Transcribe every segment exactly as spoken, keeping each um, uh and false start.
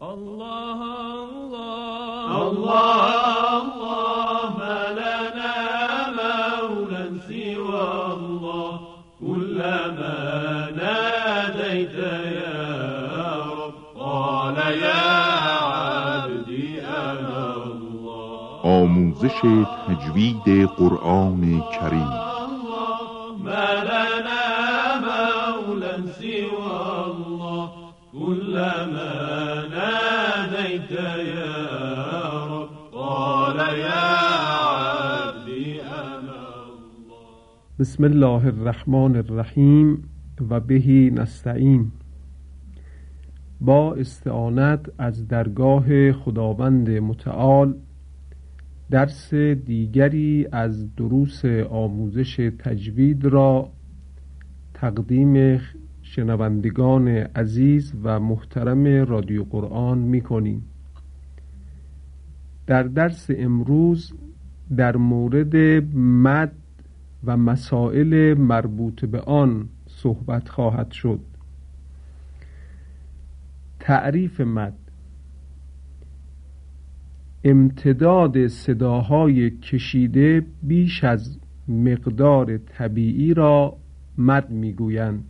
الله الله الله الله ما لنا مولى سوى الله كلما ناديت يا رب قال يا عبدي أنا الله. آموزش تجوید قرآن کریم. ما لنا مولى سوى الله كلما ناديت يا رب قال يا عبدي أنا الله. بسم الله الرحمن الرحیم و بهی نستعین. با استعانت از درگاه خداوند متعال درس دیگری از دروس آموزش تجوید را تقدیم شنوندگان عزیز و محترم رادیو قرآن می کنیم. در درس امروز در مورد مد و مسائل مربوط به آن صحبت خواهد شد. تعریف مد: امتداد صداهای کشیده بیش از مقدار طبیعی را مد میگویند.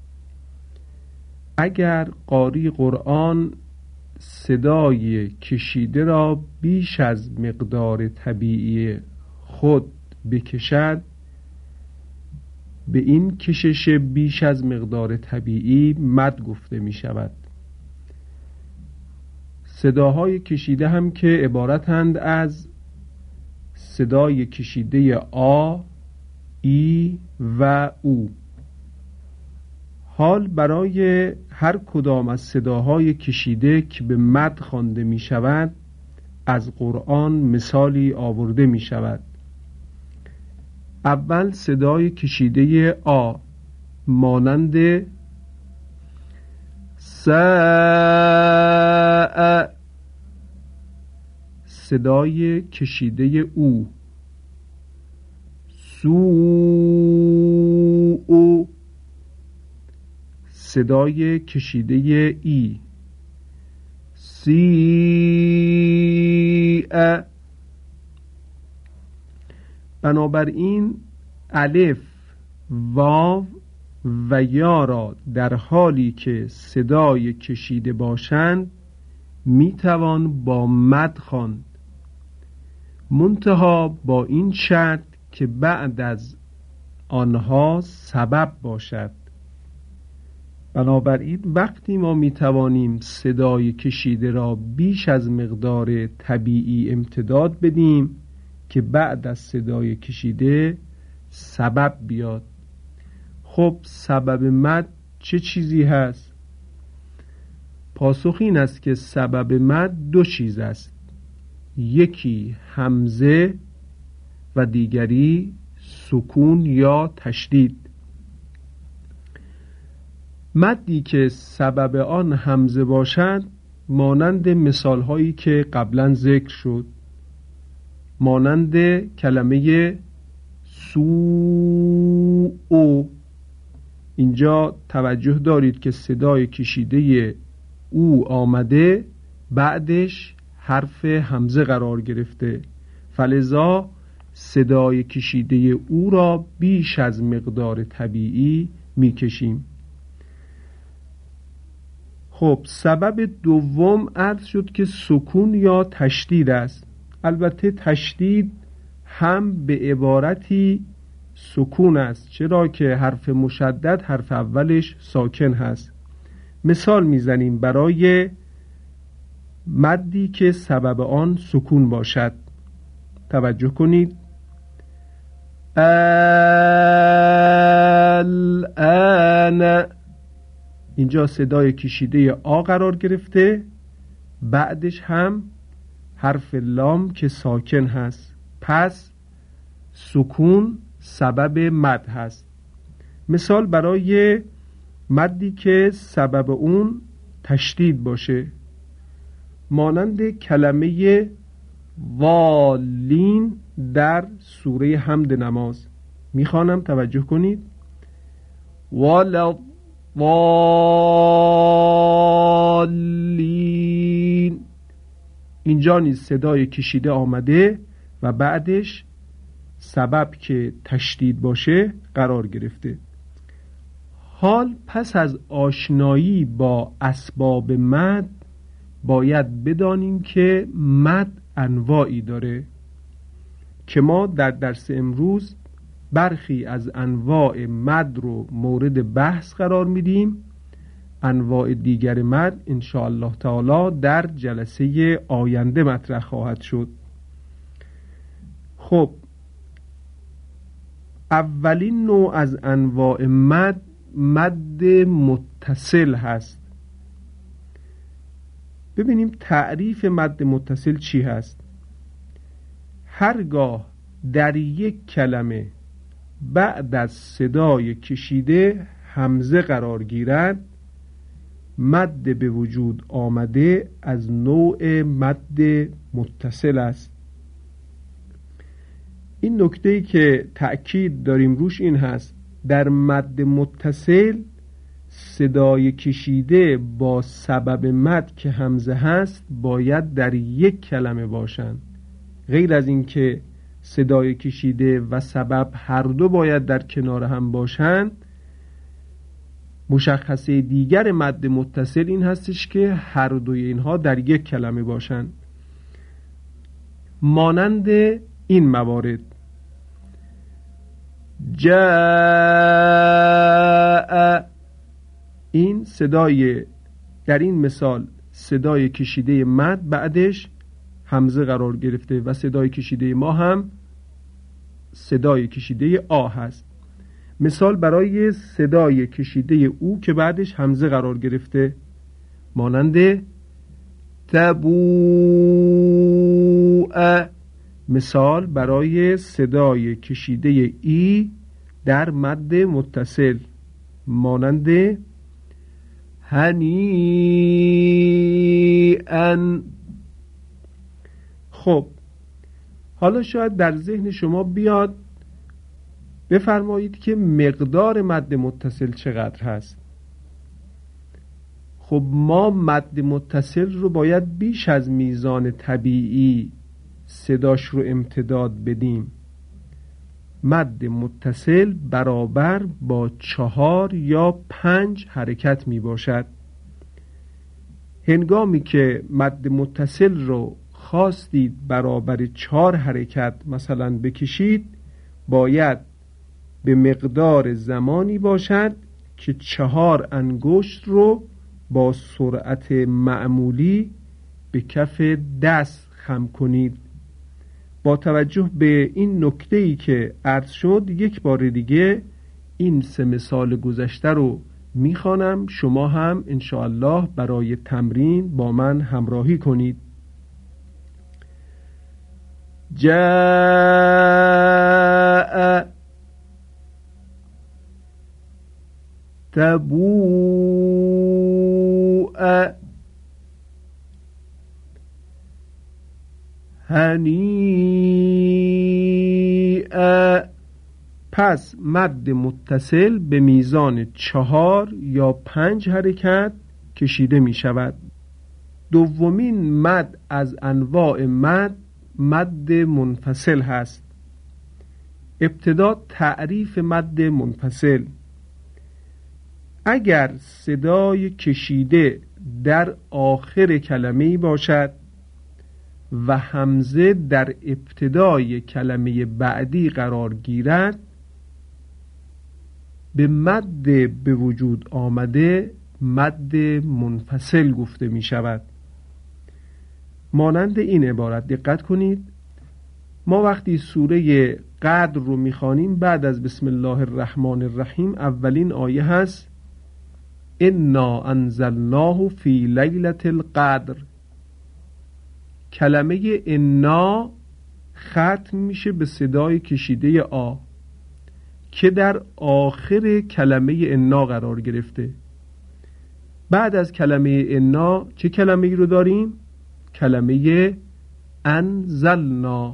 اگر قاری قرآن صدای کشیده را بیش از مقدار طبیعی خود بکشد، به این کشش بیش از مقدار طبیعی مد گفته می شود. صداهای کشیده هم که عبارتند از صدای کشیده آ، ای و او. حال برای هر کدام از صداهای کشیده که به مد خوانده می شود از قرآن مثالی آورده می شود. اول صدای کشیده آ مانند سا، صدای کشیده او سو، صدای کشیده ای سی. بنابراین الف، واو و یا را در حالی که صدای کشیده باشند میتوان با مد خواند، منتها با این شرط که بعد از آنها سبب باشد. بنابراین وقتی ما میتوانیم صدای کشیده را بیش از مقدار طبیعی امتداد بدیم که بعد از صدای کشیده سبب بیاد. خب سبب مد چه چیزی هست؟ پاسخ این است که سبب مد دو چیز است، یکی همزه و دیگری سکون یا تشدید. مدی که سبب آن همزه باشد مانند مثال هایی که قبلا ذکر شد، مانند کلمه سو او. اینجا توجه دارید که صدای کشیده او آمده بعدش حرف همزه قرار گرفته، فلذا صدای کشیده او را بیش از مقدار طبیعی میکشیم. خب سبب دوم عرض شد که سکون یا تشدید است. البته تشدید هم به عبارتی سکون است، چرا که حرف مشدد حرف اولش ساکن هست. مثال میزنیم برای مدی که سبب آن سکون باشد. توجه کنید. الان، اینجا صدای کشیده آ قرار گرفته، بعدش هم حرف لام که ساکن هست، پس سکون سبب مد هست. مثال برای مدی که سبب اون تشدید باشه، مانند کلمه والین در سوره حمد نماز. میخوانم توجه کنید. والا الضالین. اینجا نیز صدای کشیده آمده و بعدش سبب که تشدید باشه قرار گرفته. حال پس از آشنایی با اسباب مد باید بدانیم که مد انواعی داره که ما در درس امروز برخی از انواع مد رو مورد بحث قرار میدیم. انواع دیگر مد ان شاء الله تعالی در جلسه آینده مطرح خواهد شد. خب اولین نوع از انواع مد مد متصل هست. ببینیم تعریف مد متصل چی هست. هرگاه در یک کلمه بعد از صدای کشیده همزه قرار گیرد مد به وجود آمده از نوع مد متصل است. این نکته‌ای که تأکید داریم روش این هست در مد متصل صدای کشیده با سبب مد که همزه هست باید در یک کلمه باشند. غیر از این که صدای کشیده و سبب هر دو باید در کنار هم باشند، مشخصه دیگر مد متصل این هستش که هر دوی اینها در یک کلمه باشند. مانند این موارد جاء، این صدای در این مثال صدای کشیده مد بعدش همزه قرار گرفته و صدای کشیده ما هم صدای کشیده آ هست. مثال برای صدای کشیده او که بعدش همزه قرار گرفته مانند تبوء. مثال برای صدای کشیده ای در مد متصل مانند هنیئا. خب حالا شاید در ذهن شما بیاد بفرمایید که مقدار مد متصل چقدر هست. خب ما مد متصل رو باید بیش از میزان طبیعی صداش رو امتداد بدیم. مد متصل برابر با چهار یا پنج حرکت می باشد. هنگامی که مد متصل رو خواستید برابر چهار حرکت مثلا بکشید باید به مقدار زمانی باشد که چهار انگشت رو با سرعت معمولی به کف دست خم کنید. با توجه به این نکته‌ای که عرض شد یک بار دیگه این سه مثال گذشته رو میخوانم، شما هم انشاءالله برای تمرین با من همراهی کنید. جاء تبوء هنیئا. پس مد متصل به میزان چهار یا پنج حرکت کشیده می شود. دومین مد از انواع مد مد منفصل هست. ابتدا تعریف مد منفصل. اگر صدای کشیده در آخر کلمه‌ای باشد و همزه در ابتدای کلمه بعدی قرار گیرد به مد به وجود آمده مد منفصل گفته می شود. مانند این عبارت دقت کنید. ما وقتی سوره قدر رو میخوانیم بعد از بسم الله الرحمن الرحیم اولین آیه هست انا انزلناه فی لیلة القدر. کلمه انا ختم میشه به صدای کشیده آ که در آخر کلمه انا قرار گرفته. بعد از کلمه انا چه کلمه ای رو داریم؟ کلمه انزلنا.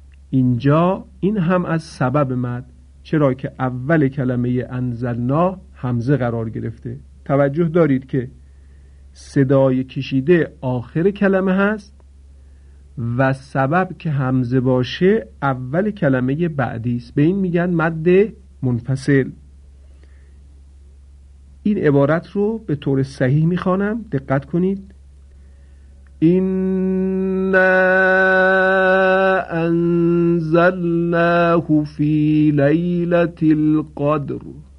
اینجا این هم از سبب مد، چرا که اول کلمه انزلنا همزه قرار گرفته. توجه دارید که صدای کشیده آخر کلمه هست و سبب که همزه باشه اول کلمه بعدی است. به این میگن مد منفصل. این عبارت رو به طور صحیح میخوانم، دقت کنید. إنا أنزلناه في ليلة القدر.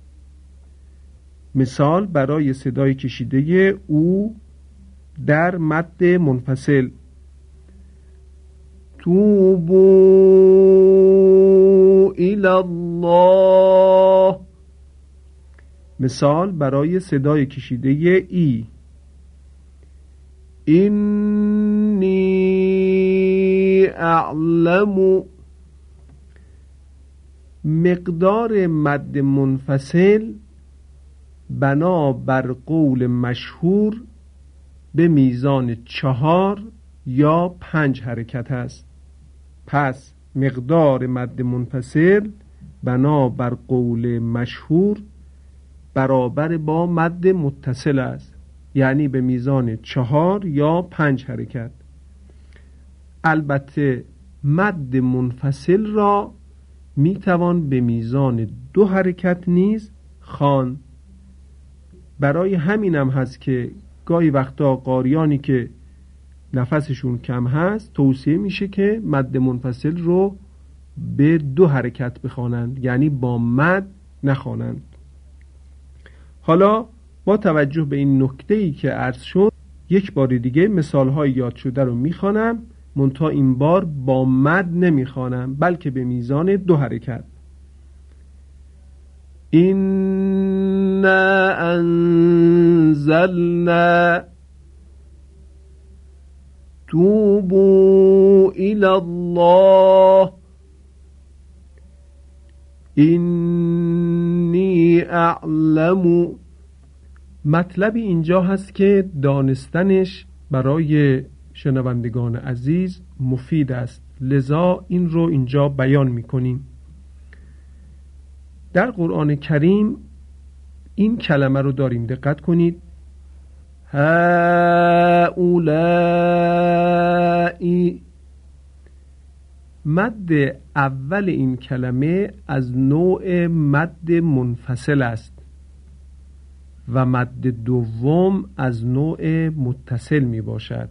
مثال برای صدای کشیده او در مد منفصل. توبوا إلی الله. مثال برای صدای کشیده ای. اینی اعلم. مقدار مد منفصل بنا بر قول مشهور به میزان چهار یا پنج حرکت است. پس مقدار مد منفصل بنا بر قول مشهور برابر با مد متصل است، یعنی به میزان چهار یا پنج حرکت. البته مد منفصل را میتوان به میزان دو حرکت نیز خواند. برای همینم هست که گاهی وقتا قاریانی که نفسشون کم هست توصیه میشه که مد منفصل رو به دو حرکت بخوانند، یعنی با مد نخوانند. حالا با توجه به این نکته‌ای که عرض شد یک بار دیگه مثال‌های یاد شده رو میخوانم، منتها این بار با مد نمیخوانم بلکه به میزان دو حرکت. إنا أنزلنا توبوا إلى الله إني أعلم. مطلب اینجا هست که دانستنش برای شنوندگان عزیز مفید است، لذا این رو اینجا بیان میکنیم. در قرآن کریم این کلمه رو داریم، دقت کنید. هؤلائی. مد اول این کلمه از نوع مد منفصل است و مد دوم از نوع متصل می باشد.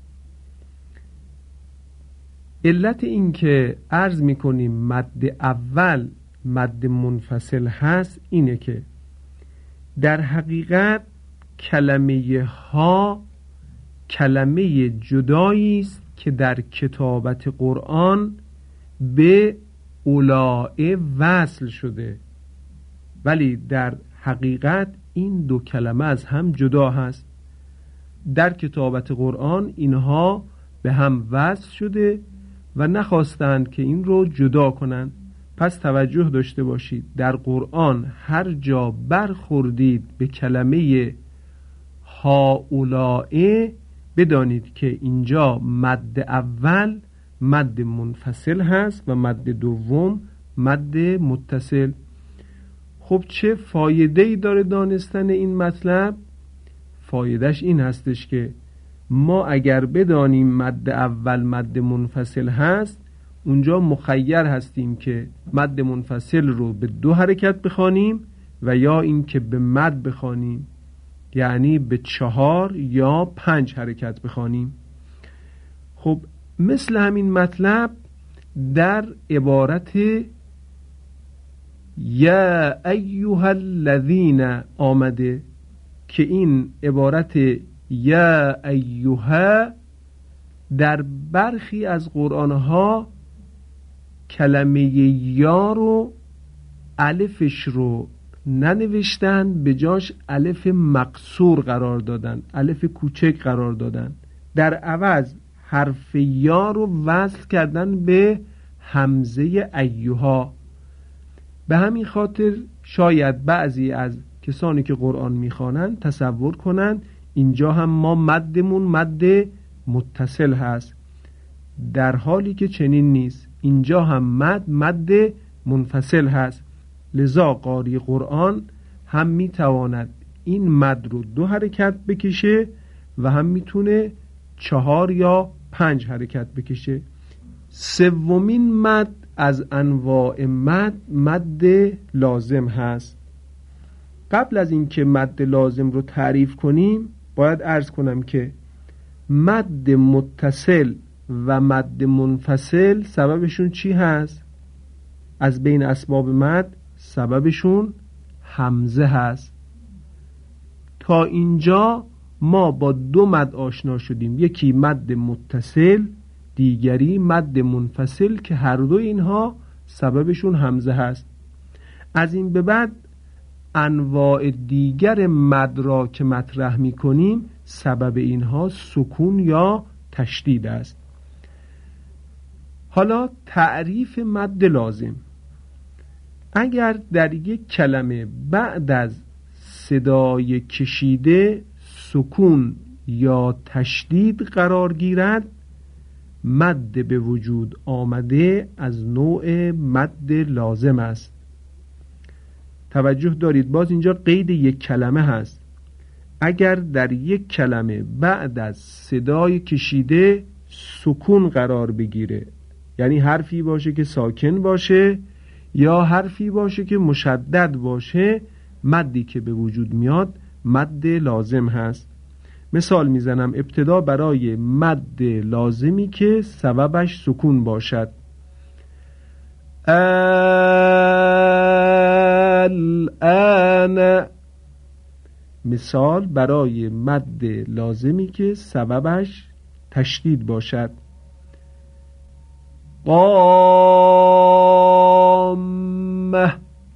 علت این که عرض می کنیم مد اول مد منفصل هست اینه که در حقیقت کلمه ها کلمه جدایی است که در کتابت قرآن به اولائه وصل شده، ولی در حقیقت این دو کلمه از هم جدا هست. در کتابت قرآن اینها به هم وصل شده و نخواستند که این رو جدا کنند. پس توجه داشته باشید، در قرآن هر جا برخوردید به کلمه هؤلاء بدانید که اینجا مد اول مد منفصل هست و مد دوم مد متصل. خب چه فایده‌ای داره دانستن این مطلب؟ فایدهش این هستش که ما اگر بدانیم مد اول مد منفصل هست، اونجا مخیر هستیم که مد منفصل رو به دو حرکت بخوانیم و یا این که به مد بخوانیم، یعنی به چهار یا پنج حرکت بخوانیم. خب مثل همین مطلب در عبارت یا ایها الذین آمده که این عبارت یا ایها در برخی از قرآنها کلمه یا رو الفش رو ننوشتن، به جاش الف مقصور قرار دادن، الف کوچک قرار دادن. در عوض حرف یا رو وصل کردن به همزه ایها. به همین خاطر شاید بعضی از کسانی که قرآن میخوانن تصور کنن اینجا هم ما مدمون مد متصل هست، در حالی که چنین نیست. اینجا هم مد مد منفصل هست. لذا قاری قرآن هم میتواند این مد رو دو حرکت بکشه و هم میتونه چهار یا پنج حرکت بکشه. سومین مد از انواع مد مد لازم هست. قبل از اینکه مد لازم رو تعریف کنیم باید عرض کنم که مد متصل و مد منفصل سببشون چی هست؟ از بین اسباب مد سببشون همزه هست. تا اینجا ما با دو مد آشنا شدیم، یکی مد متصل، دیگری مد منفصل که هر دو اینها سببشون همزه هست. از این به بعد انواع دیگر مد را که مطرح می کنیم سبب اینها سکون یا تشدید است. حالا تعریف مد لازم. اگر در یک کلمه بعد از صدای کشیده سکون یا تشدید قرار گیرد، مد به وجود آمده از نوع مد لازم است. توجه دارید، باز اینجا قید یک کلمه هست. اگر در یک کلمه بعد از صدای کشیده سکون قرار بگیره، یعنی حرفی باشه که ساکن باشه یا حرفی باشه که مشدد باشه، مدی که به وجود میاد مد لازم هست. مثال میزنم. ابتدا برای مد لازمی که سببش سکون باشد. الان. مثال برای مد لازمی که سببش تشدید باشد. قام.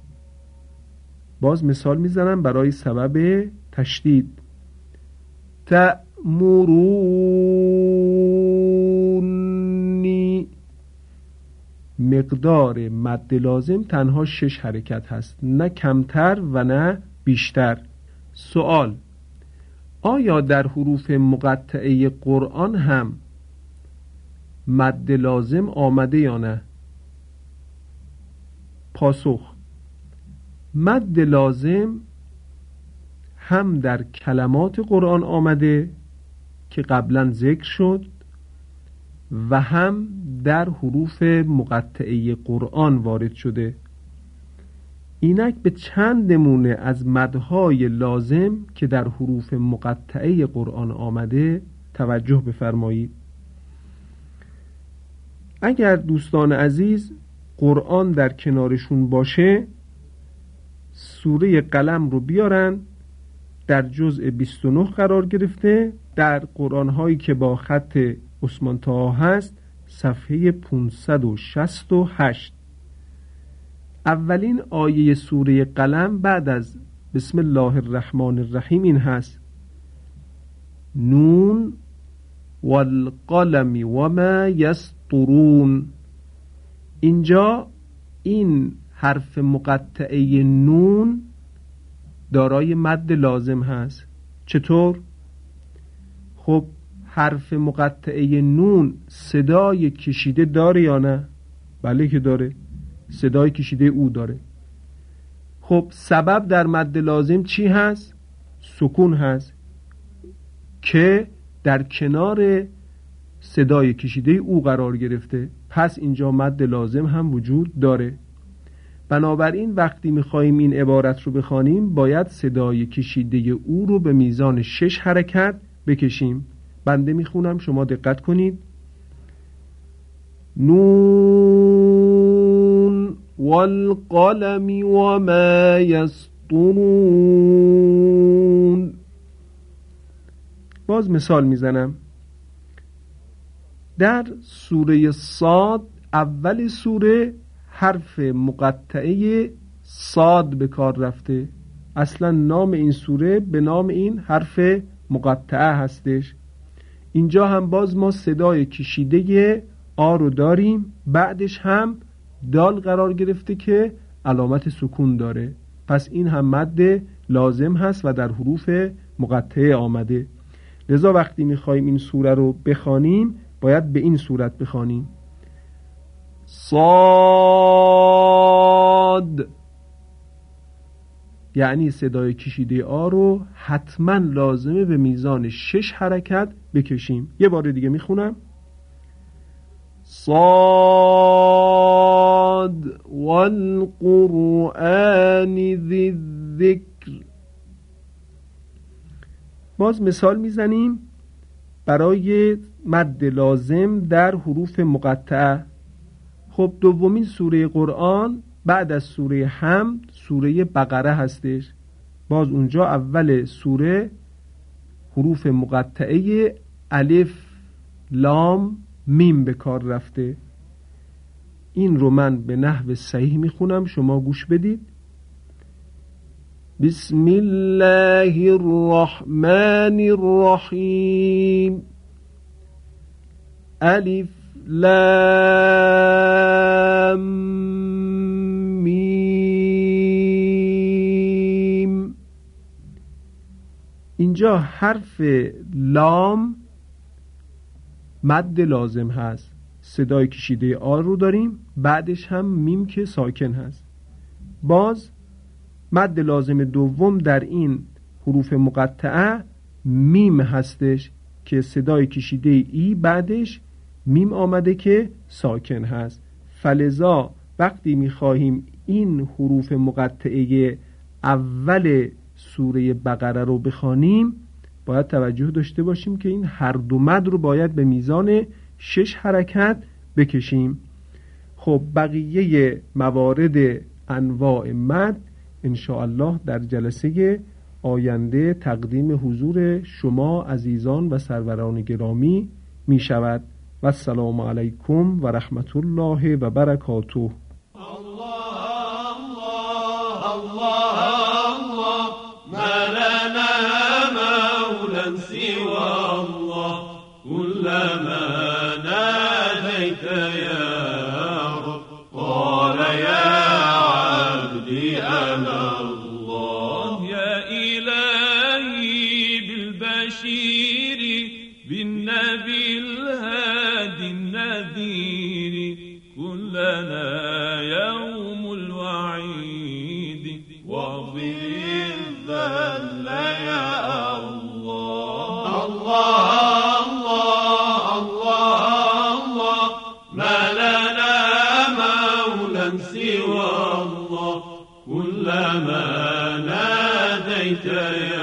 باز مثال میزنم برای سبب تشدید. تأمرونی. مقدار مد لازم تنها شش حرکت هست، نه کمتر و نه بیشتر. سوال: آیا در حروف مقطعه قرآن هم مد لازم آمده یا نه؟ پاسخ: مد لازم هم در کلمات قرآن آمده که قبلا ذکر شد و هم در حروف مقطعه قرآن وارد شده. اینک به چند نمونه از مدهای لازم که در حروف مقطعه قرآن آمده توجه بفرمایید. اگر دوستان عزیز قرآن در کنارشون باشه، سوره قلم رو بیارن، در جزء بیست و نه قرار گرفته. در قرآن هایی که با خط عثمان طاها هست صفحه پانصد و شصت و هشت. اولین آیه سوره قلم بعد از بسم الله الرحمن الرحیم این هست: نون والقلم وما یسطرون. اینجا این حرف مقطعه نون دارای مد لازم هست. چطور؟ خب حرف مقطعه نون صدای کشیده داره یا نه؟ بله که داره، صدای کشیده او داره. خب سبب در مد لازم چی هست؟ سکون هست که در کنار صدای کشیده او قرار گرفته، پس اینجا مد لازم هم وجود داره. بنابراین وقتی میخواییم این عبارت رو بخوانیم باید صدای کشیده او رو به میزان شش حرکت بکشیم. بنده میخونم، شما دقت کنید. نون والقلم وما یسطرون. باز مثال میزنم. در سوره صاد، اول سوره، حرف مقطعه صاد به کار رفته. اصلا نام این سوره به نام این حرف مقطعه هستش. اینجا هم باز ما صدای کشیده آ رو داریم، بعدش هم دال قرار گرفته که علامت سکون داره، پس این هم مد لازم هست و در حروف مقطعه آمده. لذا وقتی میخوایم این سوره رو بخوانیم باید به این صورت بخوانیم: صاد. یعنی صدای کشیده آ رو حتما لازمه به میزان شش حرکت بکشیم. یه بار دیگه میخونم: صاد والقرآن ذی الذکر. باز مثال میزنیم برای مد لازم در حروف مقطعه. خب دومین سوره قرآن بعد از سوره حمد سوره بقره هستش. باز اونجا اول سوره حروف مقطعه الف لام میم به کار رفته. این رو من به نحو صحیح میخونم، شما گوش بدید. بسم الله الرحمن الرحیم الف لام میم. اینجا حرف لام مد لازم هست، صدای کشیده آ رو داریم، بعدش هم میم که ساکن هست. باز مد لازم دوم در این حروف مقطعه میم هستش که صدای کشیده ای بعدش میم آمده که ساکن هست. فلذا وقتی میخواهیم این حروف مقطعه اول سوره بقره رو بخوانیم باید توجه داشته باشیم که این هر دو مد رو باید به میزان شش حرکت بکشیم. خب بقیه موارد انواع مد انشاءالله در جلسه آینده تقدیم حضور شما عزیزان و سروران گرامی می شود. و السلام علیکم و رحمت الله و برکاته. سوى الله كلما ناديت يا